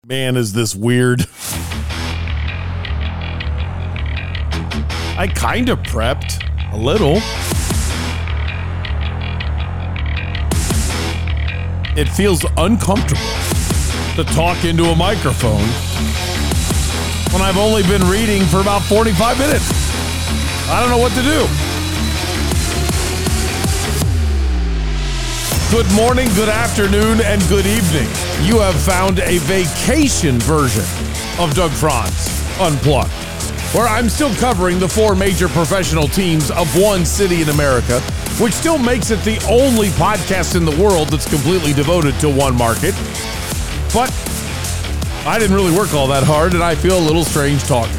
Man, is this weird. I kind of prepped a little. It feels uncomfortable to talk into a microphone when I've only been reading for about 45 minutes. I don't know what to do. Good morning, good afternoon, and good evening. You have found a vacation version of Doug Franz Unplugged, where I'm still covering the four major professional teams of one city in America, which still makes it the only podcast in the world that's completely devoted to one market. But I didn't really work all that hard, and I feel a little strange talking.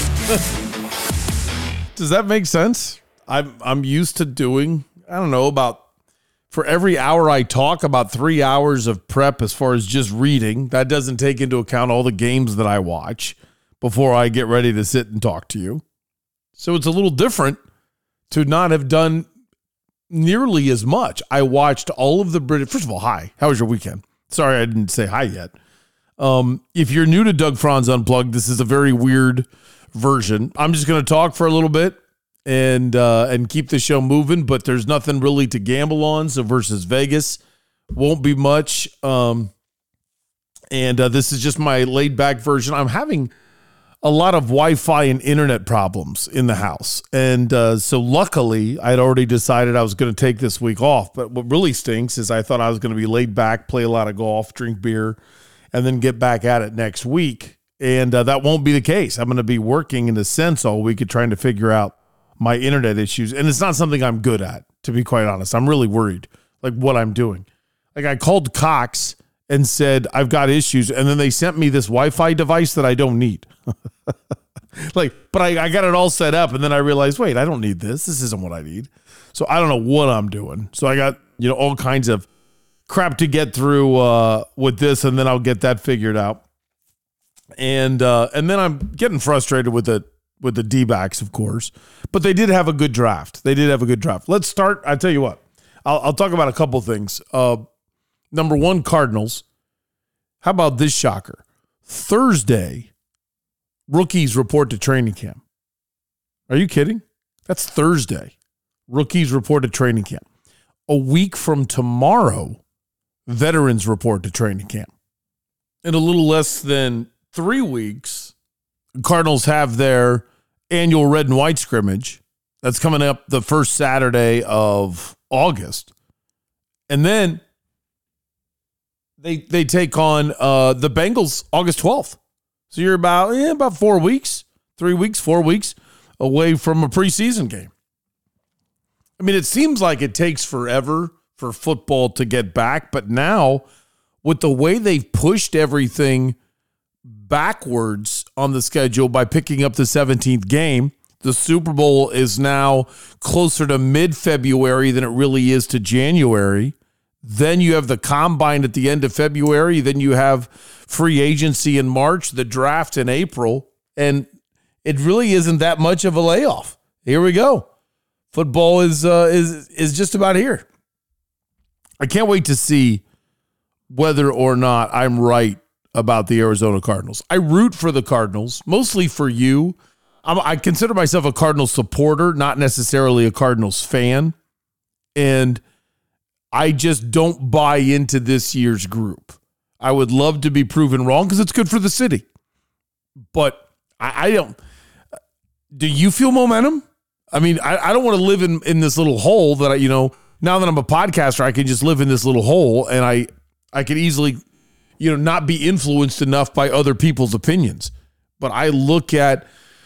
Does that make sense? I'm used to doing, I don't know, about for every hour I talk, about 3 hours of prep as far as just reading. That doesn't take into account all the games that I watch before I get ready to sit and talk to you. So it's a little different to not have done nearly as much. I watched all of the British. First of all, hi. How was your weekend? Sorry, I didn't say hi yet. If you're new to Doug Franz Unplugged, this is a very weird version. I'm just going to talk for a little bit and keep the show moving, but there's nothing really to gamble on. So versus Vegas won't be much. And this is just my laid back version. I'm having a lot of Wi-Fi and internet problems in the house. And so luckily I'd already decided I was going to take this week off. But what really stinks is I thought I was going to be laid back, play a lot of golf, drink beer, and then get back at it next week. And that won't be the case. I'm going to be working in a sense all week at trying to figure out my internet issues. And it's not something I'm good at, to be quite honest. I'm really worried, like what I'm doing. Like I called Cox and said, I've got issues. And then they sent me this Wi-Fi device that I don't need. But I got it all set up. And then I realized, wait, I don't need this. This isn't what I need. So I don't know what I'm doing. So I got, all kinds of crap to get through with this. And then I'll get that figured out. And then I'm getting frustrated with the D-backs, of course, but they did have a good draft. Let's start. I'll tell you what, I'll talk about a couple things. Number one, Cardinals. How about this shocker? Thursday, rookies report to training camp. Are you kidding? That's Thursday. Rookies report to training camp. A week from tomorrow, veterans report to training camp. In a little less than 3 weeks, Cardinals have their annual red and white scrimmage. That's coming up the first Saturday of August. And then they take on the Bengals August 12th. So you're about 4 weeks, 3 weeks, 4 weeks away from a preseason game. I mean, it seems like it takes forever for football to get back, but now with the way they've pushed everything backwards on the schedule by picking up the 17th game, the Super Bowl is now closer to mid-February than it really is to January. Then you have the combine at the end of February. Then you have free agency in March, the draft in April, and it really isn't that much of a layoff. Here we go. Football is just about here. I can't wait to see whether or not I'm right about the Arizona Cardinals. I root for the Cardinals, mostly for you. I consider myself a Cardinals supporter, not necessarily a Cardinals fan. And I just don't buy into this year's group. I would love to be proven wrong because it's good for the city. But I don't. Do you feel momentum? I mean, I don't want to live in this little hole that now that I'm a podcaster, I can just live in this little hole and I could easily not be influenced enough by other people's opinions. But I look at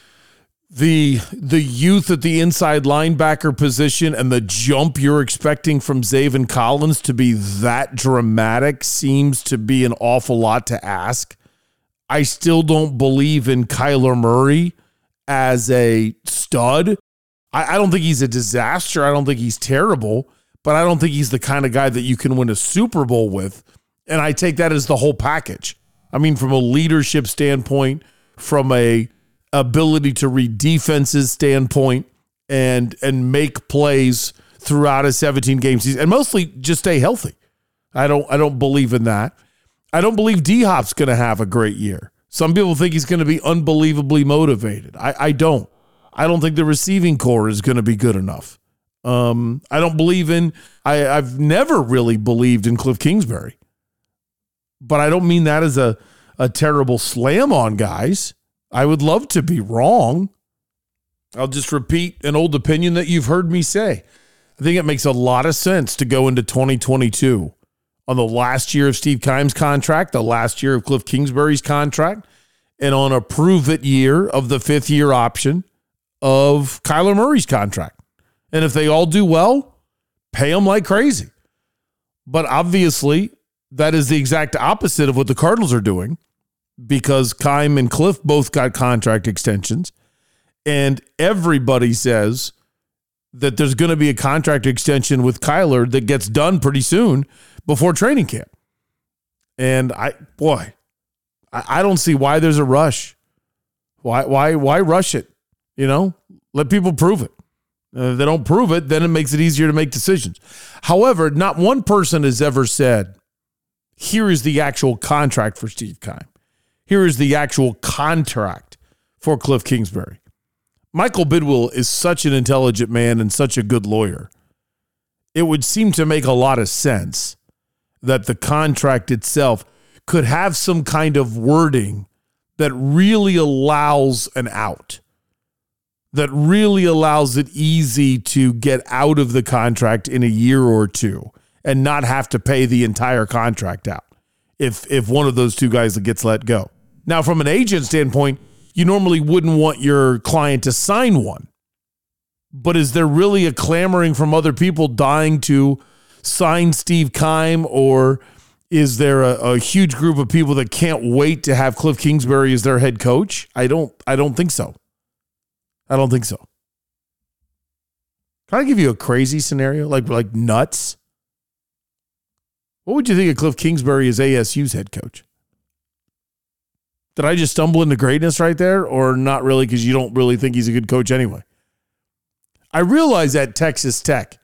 the youth at the inside linebacker position and the jump you're expecting from Zaven Collins to be that dramatic seems to be an awful lot to ask. I still don't believe in Kyler Murray as a stud. I don't think he's a disaster. I don't think he's terrible, but I don't think he's the kind of guy that you can win a Super Bowl with. And I take that as the whole package. I mean, from a leadership standpoint, from a ability to read defenses standpoint, and make plays throughout a 17-game season, and mostly just stay healthy. I don't believe in that. I don't believe D-Hop's going to have a great year. Some people think he's going to be unbelievably motivated. I don't. I don't think the receiving core is going to be good enough. I don't believe in, I've never really believed in Cliff Kingsbury. But I don't mean that as a terrible slam on guys. I would love to be wrong. I'll just repeat an old opinion that you've heard me say. I think it makes a lot of sense to go into 2022 on the last year of Steve Keim's contract, the last year of Cliff Kingsbury's contract, and on a prove-it year of the fifth-year option of Kyler Murray's contract. And if they all do well, pay them like crazy. But obviously, that is the exact opposite of what the Cardinals are doing, because Keim and Cliff both got contract extensions, and everybody says that there's going to be a contract extension with Kyler that gets done pretty soon before training camp. And I don't see why there's a rush. Why rush it? Let people prove it. If they don't prove it, then it makes it easier to make decisions. However, not one person has ever said, here is the actual contract for Steve Keim. Here is the actual contract for Cliff Kingsbury. Michael Bidwill is such an intelligent man and such a good lawyer. It would seem to make a lot of sense that the contract itself could have some kind of wording that really allows an out, that really allows it easy to get out of the contract in a year or two and not have to pay the entire contract out if one of those two guys gets let go. Now, from an agent standpoint, you normally wouldn't want your client to sign one. But is there really a clamoring from other people dying to sign Steve Keim, or is there a huge group of people that can't wait to have Cliff Kingsbury as their head coach? I don't think so. I don't think so. Can I give you a crazy scenario, like nuts? What would you think of Cliff Kingsbury as ASU's head coach? Did I just stumble into greatness right there, or not really, because you don't really think he's a good coach anyway? I realize at Texas Tech,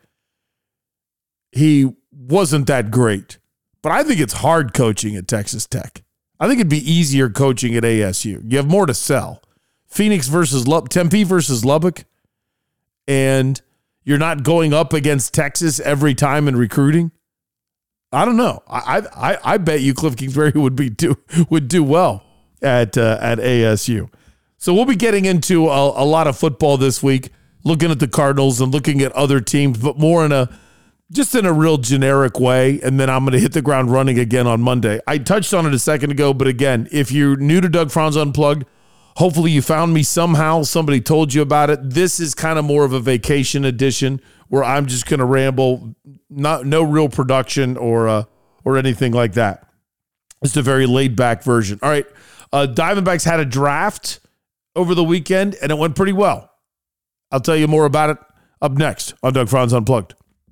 he wasn't that great, but I think it's hard coaching at Texas Tech. I think it'd be easier coaching at ASU. You have more to sell. Phoenix versus Tempe versus Lubbock, and you're not going up against Texas every time in recruiting. I don't know. I bet you Cliff Kingsbury would do well at ASU. So we'll be getting into a lot of football this week, looking at the Cardinals and looking at other teams, but more in a real generic way. And then I'm going to hit the ground running again on Monday. I touched on it a second ago, but again, if you're new to Doug Franz Unplugged, hopefully you found me somehow. Somebody told you about it. This is kind of more of a vacation edition where I'm just going to ramble, no real production or anything like that. It's a very laid back version. All right. Diamondbacks had a draft over the weekend and it went pretty well. I'll tell you more about it up next on Doug Franz Unplugged.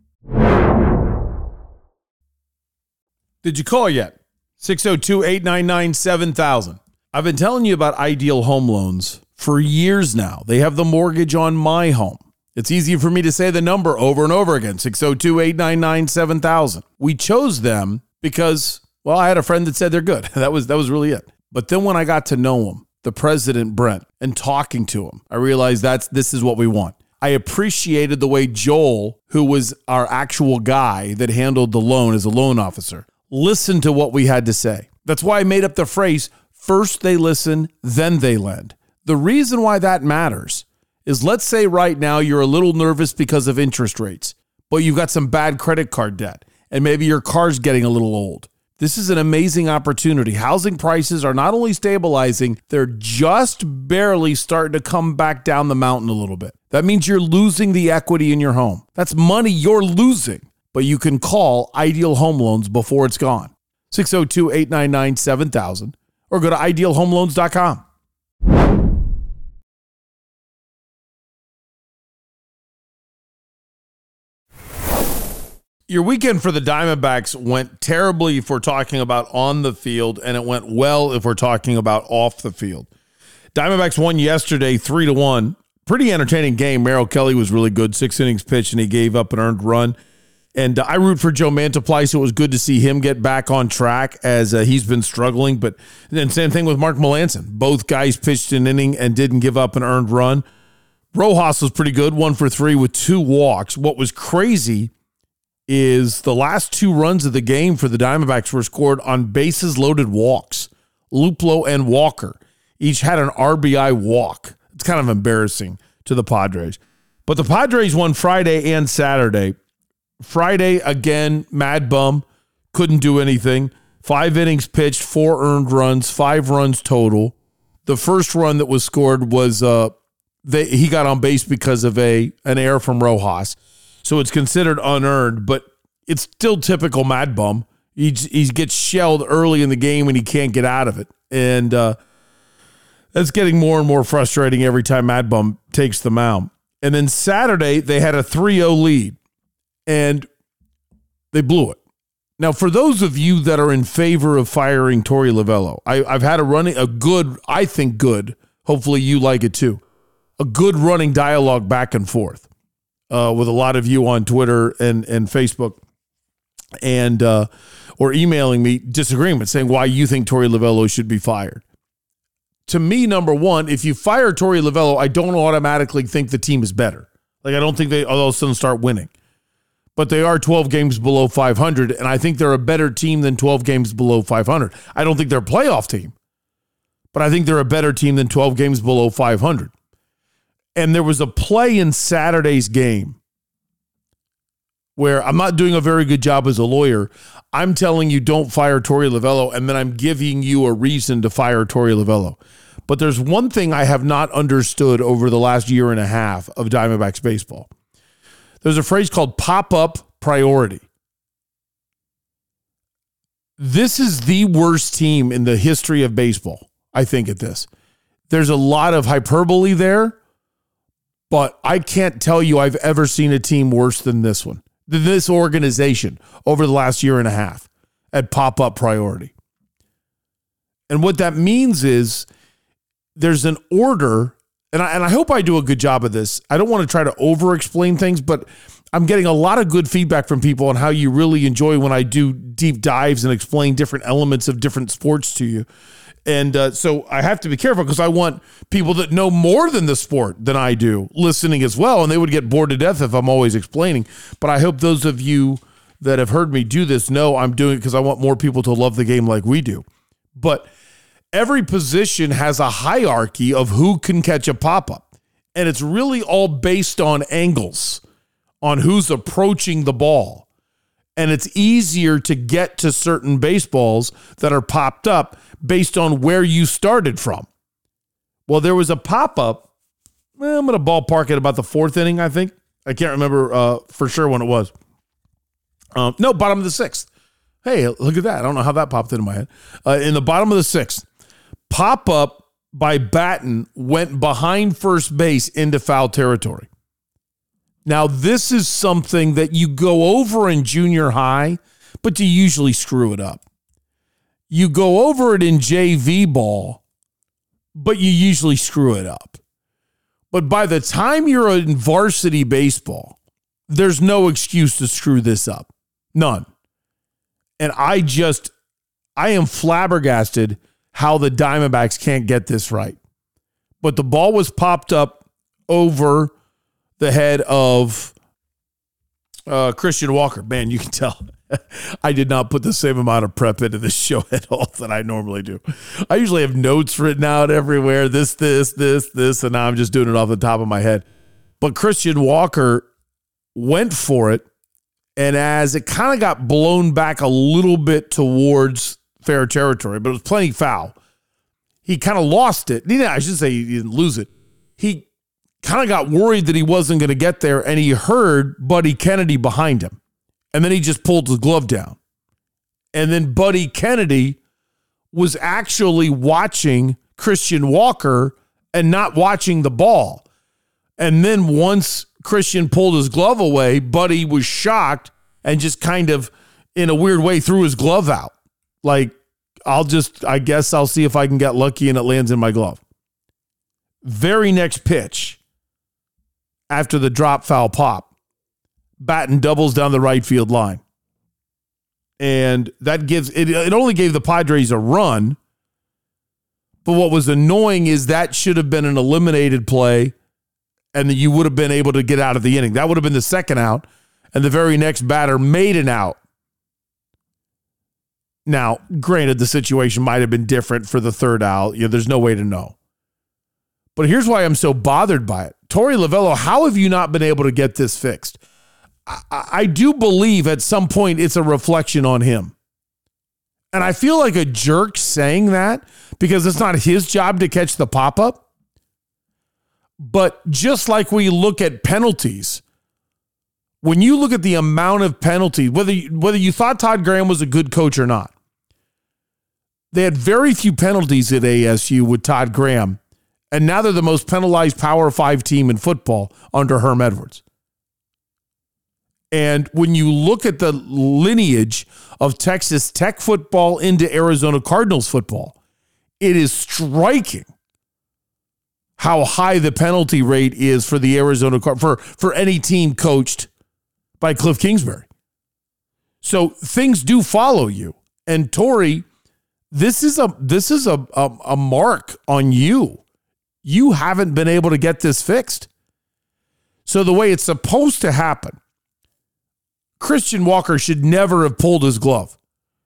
Did you call yet? 602-899-7000. I've been telling you about Ideal Home Loans for years now. They have the mortgage on my home. It's easy for me to say the number over and over again, 602-899-7000. We chose them because, well, I had a friend that said they're good. That was really it. But then when I got to know him, the president, Brent, and talking to him, I realized this is what we want. I appreciated the way Joel, who was our actual guy that handled the loan as a loan officer, listened to what we had to say. That's why I made up the phrase, first they listen, then they lend. The reason why that matters is, let's say right now you're a little nervous because of interest rates, but you've got some bad credit card debt, and maybe your car's getting a little old. This is an amazing opportunity. Housing prices are not only stabilizing, they're just barely starting to come back down the mountain a little bit. That means you're losing the equity in your home. That's money you're losing, but you can call Ideal Home Loans before it's gone. 602-899-7000 or go to idealhomeloans.com. Your weekend for the Diamondbacks went terribly if we're talking about on the field, and it went well if we're talking about off the field. Diamondbacks won yesterday 3-1. Pretty entertaining game. Merrill Kelly was really good. 6 innings pitched, and he gave up an earned run. And I root for Joe Mantiply, so it was good to see him get back on track as he's been struggling. But then same thing with Mark Melancon. Both guys pitched an inning and didn't give up an earned run. Rojas was pretty good, 1 for 3 with 2 walks. What was crazy is the last 2 runs of the game for the Diamondbacks were scored on bases loaded walks. Luplow and Walker each had an RBI walk. It's kind of embarrassing to the Padres. But the Padres won Friday and Saturday. Friday, again, mad bum, couldn't do anything. 5 innings pitched, 4 earned runs, 5 runs total. The first run that was scored was he got on base because of an error from Rojas. So it's considered unearned, but it's still typical mad bum. He gets shelled early in the game and he can't get out of it. And that's getting more and more frustrating every time mad bum takes the mound. And then Saturday, they had a 3-0 lead. And they blew it. Now, for those of you that are in favor of firing Torey Lovullo, I've had a good, hopefully you like it too, a good running dialogue back and forth with a lot of you on Twitter and Facebook and or emailing me disagreements saying why you think Torey Lovullo should be fired. To me, number one, if you fire Torey Lovullo, I don't automatically think the team is better. Like, I don't think they all of a sudden start winning. But they are 12 games below 500, and I think they're a better team than 12 games below 500. I don't think they're a playoff team, but I think they're a better team than 12 games below 500. And there was a play in Saturday's game where I'm not doing a very good job as a lawyer. I'm telling you don't fire Torey Lovullo, and then I'm giving you a reason to fire Torey Lovullo. But there's one thing I have not understood over the last year and a half of Diamondbacks baseball. There's a phrase called pop-up priority. This is the worst team in the history of baseball, I think, at this. There's a lot of hyperbole there, but I can't tell you I've ever seen a team worse than this one, than this organization over the last year and a half at pop-up priority. And what that means is there's an order. And I hope I do a good job of this. I don't want to try to over-explain things, but I'm getting a lot of good feedback from people on how you really enjoy when I do deep dives and explain different elements of different sports to you. And so I have to be careful because I want people that know more than the sport than I do listening as well, and they would get bored to death if I'm always explaining. But I hope those of you that have heard me do this know I'm doing it because I want more people to love the game like we do. But every position has a hierarchy of who can catch a pop-up. And it's really all based on angles, on who's approaching the ball. And it's easier to get to certain baseballs that are popped up based on where you started from. Well, there was a pop-up. I'm going to ballpark it about the 4th inning, I think. I can't remember for sure when it was. No, bottom of the 6th. Hey, look at that. I don't know how that popped into my head. In the bottom of the 6th. Pop-up by Batten went behind first base into foul territory. Now, this is something that you go over in junior high, but you usually screw it up. You go over it in JV ball, but you usually screw it up. But by the time you're in varsity baseball, there's no excuse to screw this up. None. And I am flabbergasted how the Diamondbacks can't get this right. But the ball was popped up over the head of Christian Walker. Man, you can tell I did not put the same amount of prep into this show at all that I normally do. I usually have notes written out everywhere, this, and now I'm just doing it off the top of my head. But Christian Walker went for it, and as it kind of got blown back a little bit towards fair territory, but it was plenty foul. He kind of lost it. I should say he didn't lose it. He kind of got worried that he wasn't going to get there, and he heard Buddy Kennedy behind him. And then he just pulled his glove down. And then Buddy Kennedy was actually watching Christian Walker and not watching the ball. And then once Christian pulled his glove away, Buddy was shocked and just kind of, in a weird way, threw his glove out. Like, I guess I'll see if I can get lucky and it lands in my glove. Very next pitch, after the drop foul pop, batting doubles down the right field line. And that gives it only gave the Padres a run. But what was annoying is that should have been an eliminated play, and you would have been able to get out of the inning. That would have been the second out, and the very next batter made an out. Now, granted, the situation might have been different for the third out. There's no way to know. But here's why I'm so bothered by it. Torey Lovullo, how have you not been able to get this fixed? I do believe at some point it's a reflection on him. And I feel like a jerk saying that because it's not his job to catch the pop-up. But just like we look at penalties, when you look at the amount of penalties, whether you thought Todd Graham was a good coach or not, they had very few penalties at ASU with Todd Graham, and now they're the most penalized Power 5 team in football under Herm Edwards. And when you look at the lineage of Texas Tech football into Arizona Cardinals football, it is striking how high the penalty rate is for the Arizona for any team coached by Cliff Kingsbury. So things do follow you. And Torey, this is a mark on you. You haven't been able to get this fixed. So the way it's supposed to happen, Christian Walker should never have pulled his glove.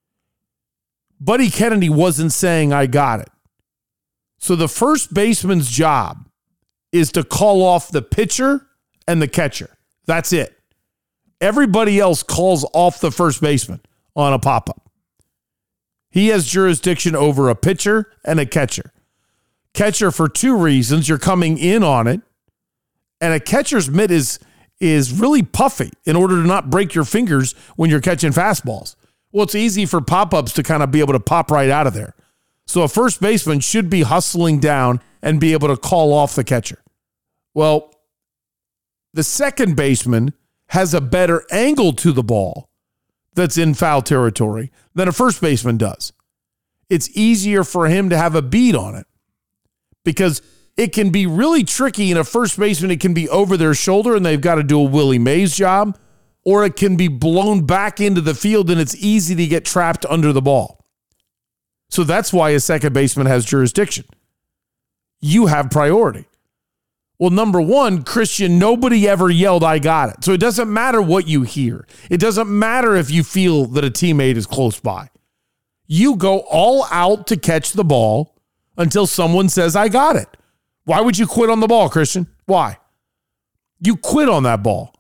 Buddy Kennedy wasn't saying, I got it. So the first baseman's job is to call off the pitcher and the catcher. That's it. Everybody else calls off the first baseman on a pop-up. He has jurisdiction over a pitcher and a catcher. Catcher for two reasons. You're coming in on it, and a catcher's mitt is really puffy in order to not break your fingers when you're catching fastballs. Well, it's easy for pop-ups to kind of be able to pop right out of there. So a first baseman should be hustling down and be able to call off the catcher. Well, the second baseman has a better angle to the ball that's in foul territory than a first baseman does. It's easier for him to have a bead on it because it can be really tricky in a first baseman. It can be over their shoulder and they've got to do a Willie Mays job, or it can be blown back into the field and it's easy to get trapped under the ball. So that's why a second baseman has jurisdiction. You have priority. Well, number one, Christian, nobody ever yelled, I got it. So it doesn't matter what you hear. It doesn't matter if you feel that a teammate is close by. You go all out to catch the ball until someone says, I got it. Why would you quit on the ball, Christian? Why? You quit on that ball.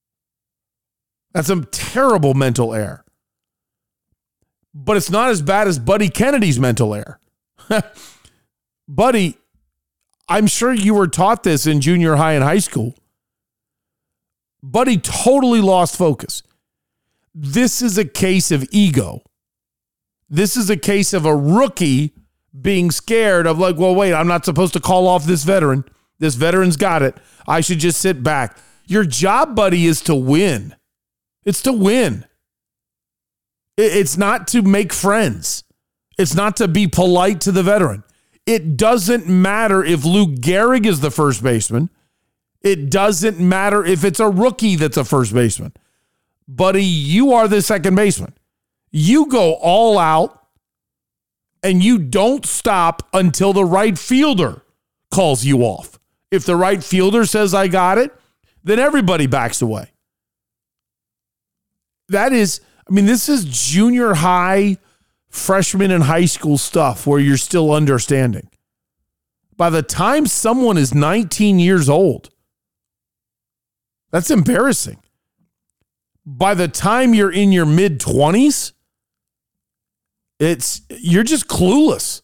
That's a terrible mental error. But it's not as bad as Buddy Kennedy's mental error. Buddy, I'm sure you were taught this in junior high and high school. Buddy totally lost focus. This is a case of ego. This is a case of a rookie being scared of like, well, wait, I'm not supposed to call off this veteran. This veteran's got it. I should just sit back. Your job, buddy, is to win. It's to win. It's not to make friends. It's not to be polite to the veteran. It doesn't matter if Luke Gehrig is the first baseman. It doesn't matter if it's a rookie that's a first baseman. Buddy, you are the second baseman. You go all out and you don't stop until the right fielder calls you off. If the right fielder says, I got it, then everybody backs away. This is junior high, freshman and high school stuff where you're still understanding. By the time someone is 19 years old, that's embarrassing. By the time you're in your mid-20s, you're just clueless.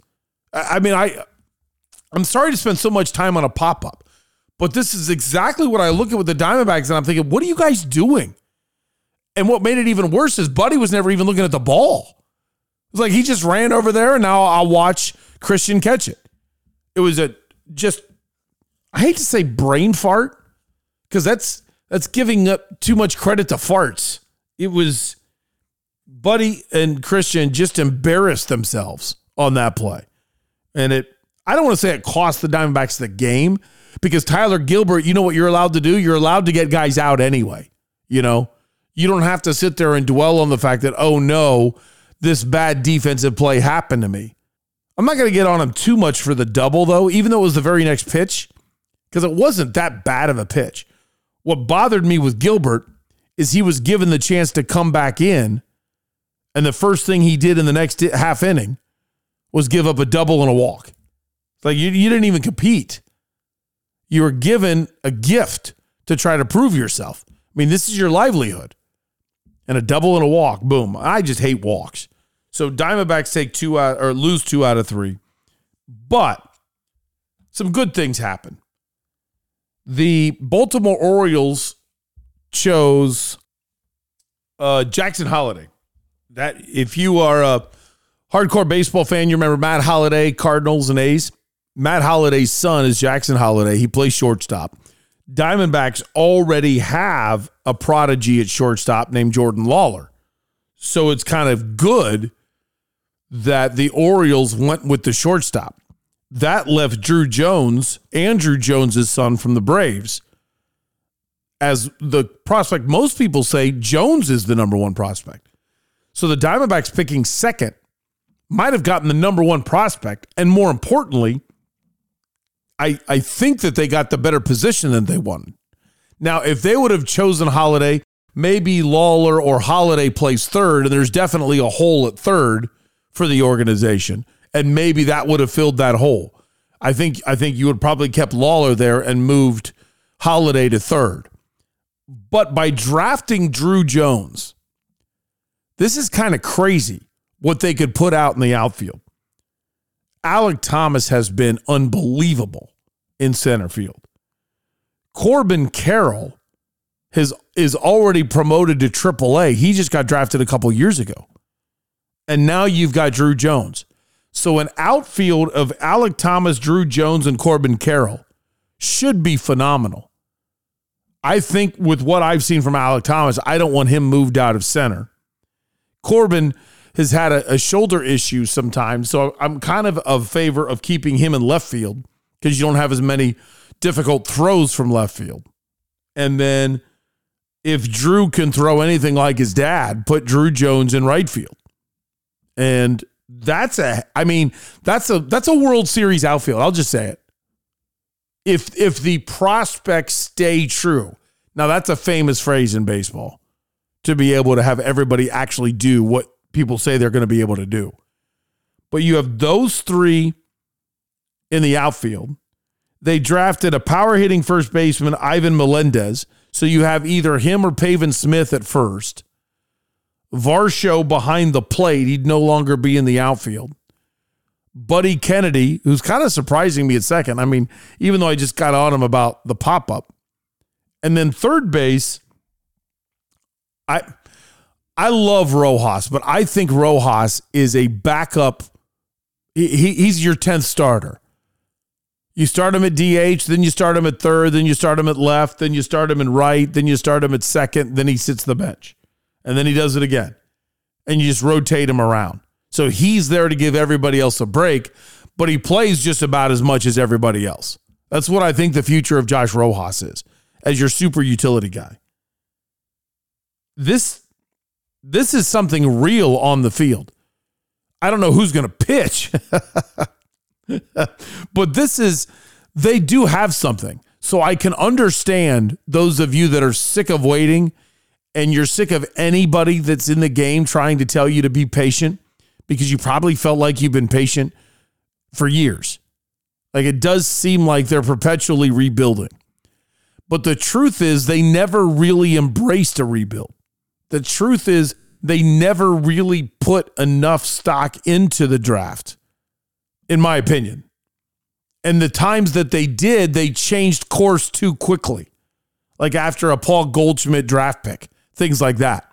I'm sorry to spend so much time on a pop-up, but this is exactly what I look at with the Diamondbacks, and I'm thinking, what are you guys doing? And what made it even worse is Buddy was never even looking at the ball. It's like he just ran over there, and now I'll watch Christian catch it. It was I hate to say brain fart, because that's giving up too much credit to farts. It was Buddy and Christian just embarrassed themselves on that play. And I don't want to say it cost the Diamondbacks the game, because Tyler Gilbert, you know what you're allowed to do? You're allowed to get guys out anyway. You know, you don't have to sit there and dwell on the fact that, oh no, this bad defensive play happened to me. I'm not going to get on him too much for the double, though, even though it was the very next pitch, because it wasn't that bad of a pitch. What bothered me with Gilbert is he was given the chance to come back in, and the first thing he did in the next half inning was give up a double and a walk. Like, you didn't even compete. You were given a gift to try to prove yourself. I mean, this is your livelihood. And a double and a walk, boom. I just hate walks. So Diamondbacks lose 2 out of 3. But some good things happen. The Baltimore Orioles chose Jackson Holliday. That, if you are a hardcore baseball fan, you remember Matt Holliday, Cardinals and A's. Matt Holliday's son is Jackson Holliday. He plays shortstop. Diamondbacks already have a prodigy at shortstop named Jordan Lawler. So it's kind of good that the Orioles went with the shortstop. That left Drew Jones, Andrew Jones' son from the Braves, as the prospect. Most people say Jones is the number one prospect. So the Diamondbacks picking second might have gotten the number one prospect. And more importantly, I think that they got the better position than they wanted. Now, if they would have chosen Holliday, maybe Lawler or Holliday plays third, and there's definitely a hole at third for the organization, and maybe that would have filled that hole. I think you would probably kept Lawler there and moved Holliday to third. But by drafting Drew Jones, this is kind of crazy what they could put out in the outfield. Alek Thomas has been unbelievable in center field. Corbin Carroll is already promoted to AAA. He just got drafted a couple years ago. And now you've got Drew Jones. So an outfield of Alek Thomas, Drew Jones, and Corbin Carroll should be phenomenal. I think with what I've seen from Alek Thomas, I don't want him moved out of center. Corbin has had a shoulder issue sometimes, so I'm kind of favor of keeping him in left field because you don't have as many difficult throws from left field. And then if Drew can throw anything like his dad, put Drew Jones in right field. And that's a World Series outfield. I'll just say it. If the prospects stay true. Now, that's a famous phrase in baseball, to be able to have everybody actually do what people say they're going to be able to do. But you have those three in the outfield. They drafted a power-hitting first baseman, Ivan Melendez. So you have either him or Pavin Smith at first. Varsho behind the plate. He'd no longer be in the outfield. Buddy Kennedy, who's kind of surprising me at second. I mean, even though I just got on him about the pop-up. And then third base, I love Rojas, but I think Rojas is a backup. He's your 10th starter. You start him at DH, then you start him at third, then you start him at left, then you start him in right, then you start him at second, then he sits the bench. And then he does it again. And you just rotate him around. So he's there to give everybody else a break, but he plays just about as much as everybody else. That's what I think the future of Josh Rojas is, as your super utility guy. This is something real on the field. I don't know who's going to pitch, but they do have something. So I can understand those of you that are sick of waiting and you're sick of anybody that's in the game trying to tell you to be patient, because you probably felt like you've been patient for years. Like, it does seem like they're perpetually rebuilding. But the truth is they never really embraced a rebuild. The truth is they never really put enough stock into the draft, in my opinion. And the times that they did, they changed course too quickly. Like after a Paul Goldschmidt draft pick, things like that.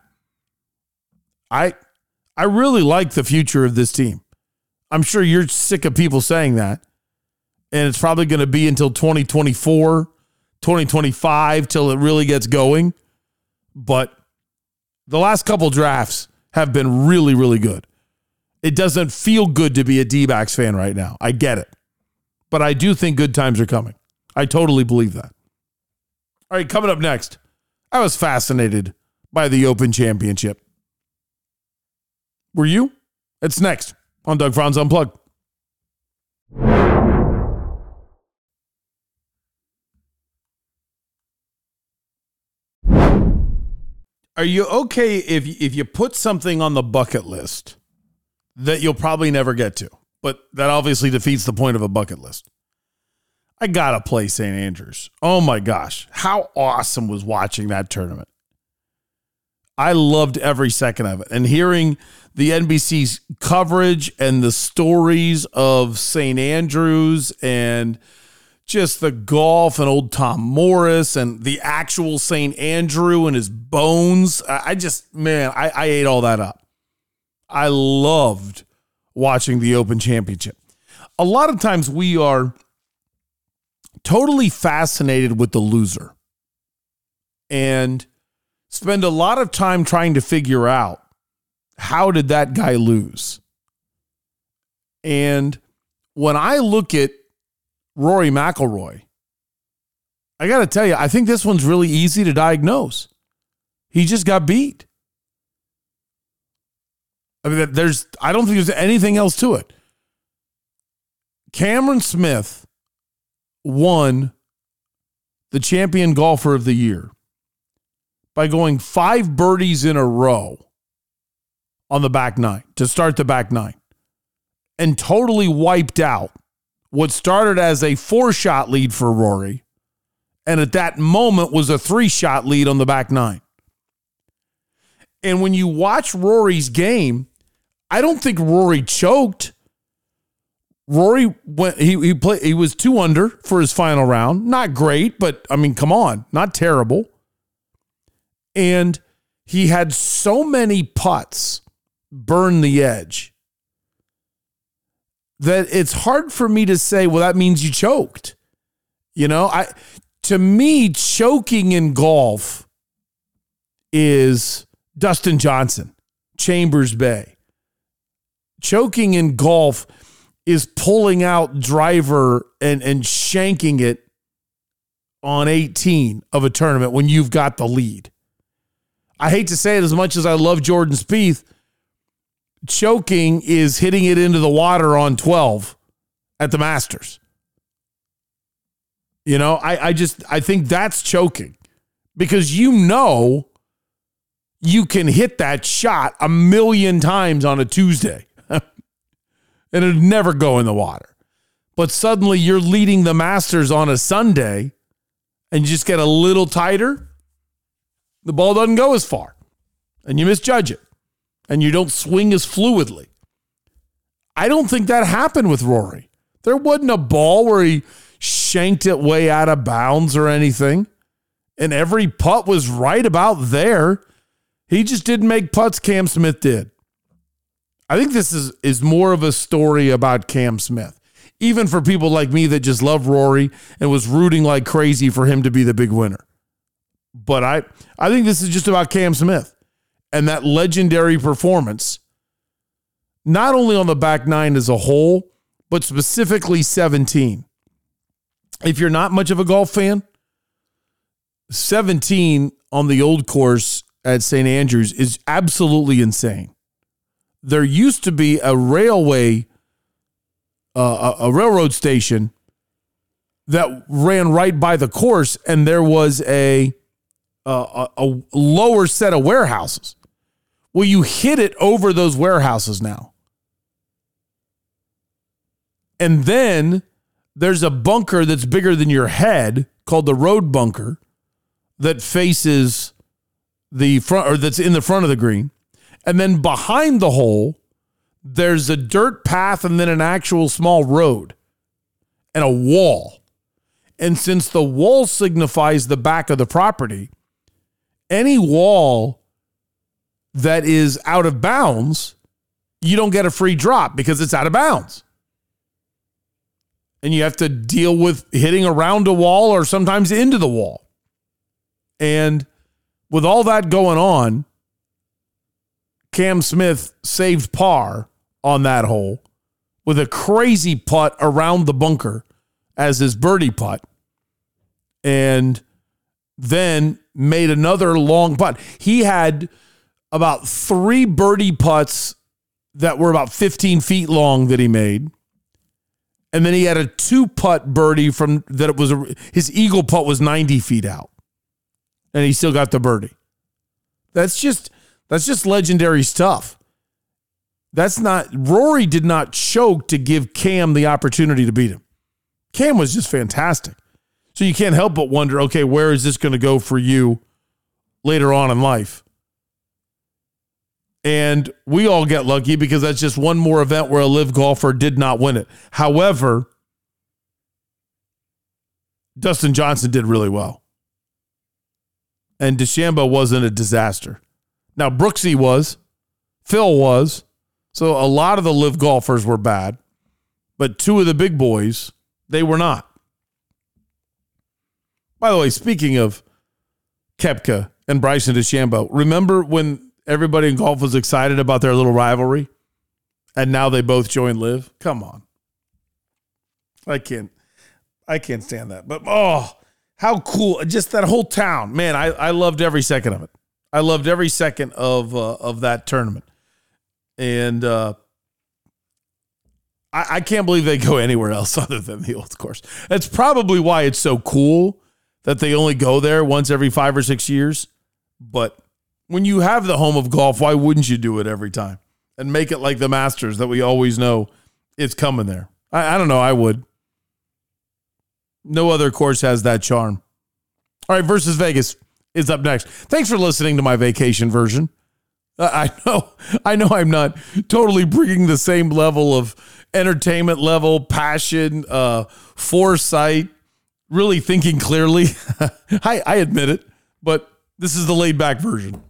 I really like the future of this team. I'm sure you're sick of people saying that. And it's probably going to be until 2024, 2025 till it really gets going. But the last couple drafts have been really, really good. It doesn't feel good to be a D-backs fan right now. I get it. But I do think good times are coming. I totally believe that. All right, coming up next, I was fascinated by the Open Championship. Were you? It's next on Doug Franz Unplugged. Are you okay if you put something on the bucket list that you'll probably never get to, but that obviously defeats the point of a bucket list? I got to play St. Andrews. Oh my gosh. How awesome was watching that tournament? I loved every second of it. And hearing the NBC's coverage and the stories of St. Andrews and just the golf and old Tom Morris and the actual St. Andrew and his bones. I ate all that up. I loved watching the Open Championship. A lot of times we are totally fascinated with the loser and spend a lot of time trying to figure out, how did that guy lose? And when I look at Rory McIlroy, I got to tell you, I think this one's really easy to diagnose. He just got beat. I mean, I don't think there's anything else to it. Cameron Smith won the Champion Golfer of the Year by going 5 birdies in a row on the back nine to start the back nine and totally wiped out what started as a 4-shot lead for Rory, and at that moment was a 3-shot lead on the back nine. And when you watch Rory's game, I don't think Rory choked. Rory went, he was 2 under for his final round. Not great, but I mean, come on, not terrible. And he had so many putts burn the edge that it's hard for me to say, well, that means you choked. You know, to me, choking in golf is Dustin Johnson, Chambers Bay. Choking in golf is pulling out driver and shanking it on 18 of a tournament when you've got the lead. I hate to say it, as much as I love Jordan Spieth, choking is hitting it into the water on 12 at the Masters. You know, I think that's choking, because you know you can hit that shot 1,000,000 times on a Tuesday and it'd never go in the water. But suddenly you're leading the Masters on a Sunday and you just get a little tighter, the ball doesn't go as far and you misjudge it and you don't swing as fluidly. I don't think that happened with Rory. There wasn't a ball where he shanked it way out of bounds or anything, and every putt was right about there. He just didn't make putts Cam Smith did. I think this is more of a story about Cam Smith, even for people like me that just love Rory and was rooting like crazy for him to be the big winner. But I think this is just about Cam Smith and that legendary performance, not only on the back nine as a whole, but specifically 17. If you're not much of a golf fan, 17 on the old course at St. Andrews is absolutely insane. There used to be a railroad station that ran right by the course, and there was a lower set of warehouses. Well, you hit it over those warehouses now. And then there's a bunker that's bigger than your head called the road bunker that faces the front, or that's in the front of the green. And then behind the hole, there's a dirt path and then an actual small road and a wall. And since the wall signifies the back of the property, any wall that is out of bounds, you don't get a free drop because it's out of bounds. And you have to deal with hitting around a wall or sometimes into the wall. And with all that going on, Cam Smith saved par on that hole with a crazy putt around the bunker as his birdie putt. And then made another long putt. He had about 3 birdie putts that were about 15 feet long that he made. And then he had a 2-putt birdie from that it was his eagle putt was 90 feet out. And he still got the birdie. That's just legendary stuff. Rory did not choke to give Cam the opportunity to beat him. Cam was just fantastic. So you can't help but wonder, okay, where is this going to go for you later on in life? And we all get lucky because that's just one more event where a live golfer did not win it. However, Dustin Johnson did really well. And DeChambeau wasn't a disaster. Now, Brooksy was. Phil was. So a lot of the live golfers were bad. But 2 of the big boys, they were not. By the way, speaking of Koepka and Bryson DeChambeau, remember when everybody in golf was excited about their little rivalry, and now they both joined live? Come on. I can't stand that. But, how cool. Just that whole town. Man, I loved every second of it. I loved every second of that tournament. And I can't believe they go anywhere else other than the old course. That's probably why it's so cool that they only go there once every 5 or 6 years. But when you have the home of golf, why wouldn't you do it every time and make it like the Masters that we always know it's coming there? I don't know. I would. No other course has that charm. All right, Versus Vegas is up next. Thanks for listening to my vacation version. I know I'm not totally bringing the same level of entertainment level, passion, foresight, really thinking clearly. I admit it, but this is the laid back version.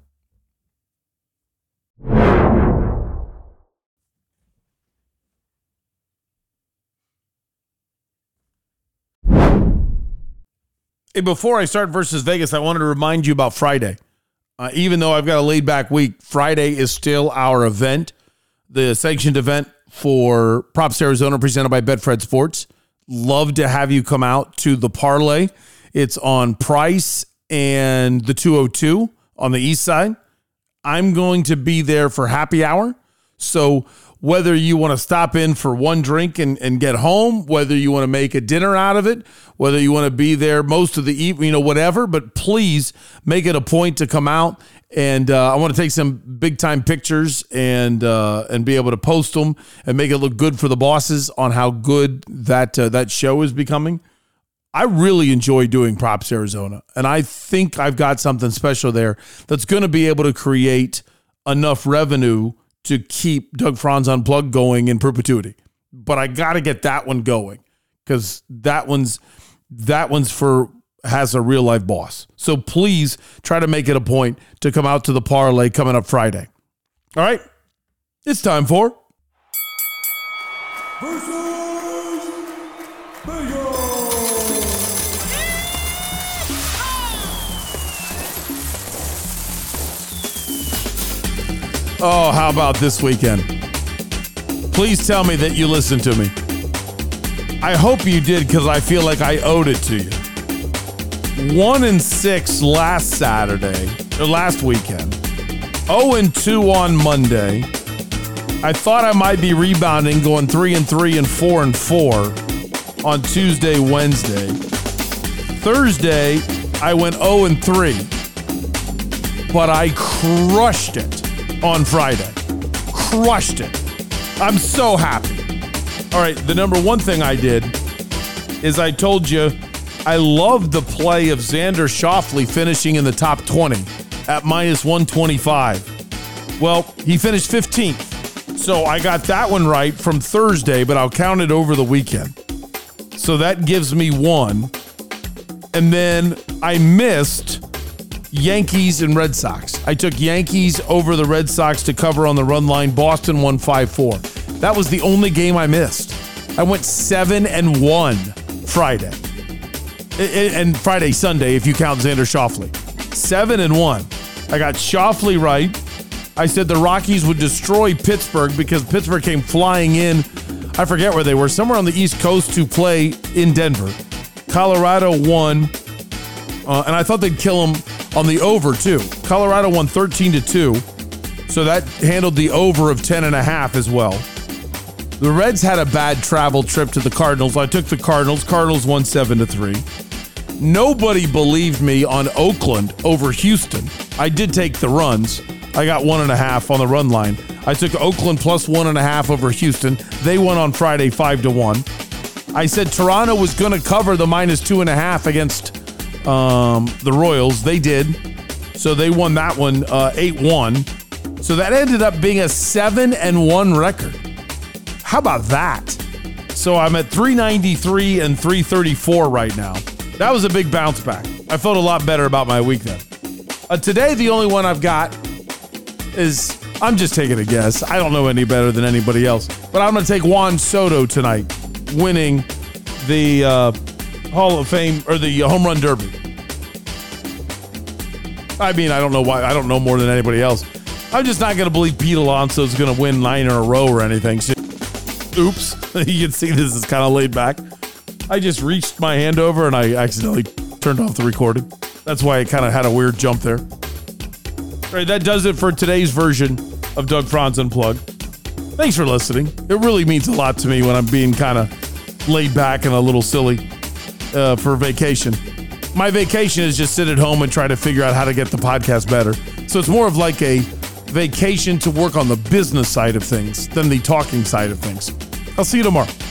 Hey, before I start Versus Vegas, I wanted to remind you about Friday. Even though I've got a laid back week, Friday is still our event, the sanctioned event for Props Arizona presented by Betfred Sports. Love to have you come out to the parlay. It's on Price and the 202 on the east side. I'm going to be there for happy hour. So whether you want to stop in for one drink and get home, whether you want to make a dinner out of it, whether you want to be there most of the evening, whatever, but please make it a point to come out. And I want to take some big time pictures and be able to post them and make it look good for the bosses on how good that show is becoming. I really enjoy doing Props Arizona, and I think I've got something special there that's going to be able to create enough revenue to keep Doug Franz Unplugged going in perpetuity. But I got to get that one going because that one's has a real life boss. So please try to make it a point to come out to the parlay coming up Friday. All right, it's time for Versus Vegas. Oh, how about this weekend? Please tell me that you listened to me. I hope you did because I feel like I owed it to you. 1-6 last weekend. 0-2 on Monday. I thought I might be rebounding, going 3-3 and 4-4 on Tuesday, Wednesday. Thursday, I went 0-3, but I crushed it on Friday. Crushed it. I'm so happy. All right, the number one thing I did is I told you I loved the play of Xander Schauffele finishing in the top 20 at -125. Well, he finished 15th. So I got that one right from Thursday, but I'll count it over the weekend. So that gives me 1. And then I missed Yankees and Red Sox. I took Yankees over the Red Sox to cover on the run line. Boston won 5-4. That was the only game I missed. I went 7-1 Friday. And Friday, Sunday, if you count Xander Schauffele. 7-1. I got Schauffele right. I said the Rockies would destroy Pittsburgh because Pittsburgh came flying in. I forget where they were, somewhere on the East Coast to play in Denver. Colorado won. And I thought they'd kill them on the over, too. Colorado won 13-2, so that handled the over of 10.5 as well. The Reds had a bad travel trip to the Cardinals. I took the Cardinals. Cardinals won 7-3. Nobody believed me on Oakland over Houston. I did take the runs. I got 1.5 on the run line. I took Oakland plus 1.5 over Houston. They won on Friday 5-1. I said Toronto was going to cover the minus 2.5 against the Royals. They did. So they won that one 8-1. So that ended up being a 7-1 record. How about that? So I'm at 393 and 334 right now. That was a big bounce back. I felt a lot better about my week then. Today, the only one I've got is, I'm just taking a guess. I don't know any better than anybody else. But I'm going to take Juan Soto tonight, winning the Hall of Fame, or the Home Run Derby. I mean, I don't know why. I don't know more than anybody else. I'm just not going to believe Pete Alonso's going to win 9 in a row or anything. So, oops. You can see this is kind of laid back. I just reached my hand over and I accidentally turned off the recording. That's why it kind of had a weird jump there. All right, that does it for today's version of Doug Franz Unplugged. Thanks for listening. It really means a lot to me when I'm being kind of laid back and a little silly for vacation. My vacation is just sit at home and try to figure out how to get the podcast better. So it's more of like a vacation to work on the business side of things than the talking side of things. I'll see you tomorrow.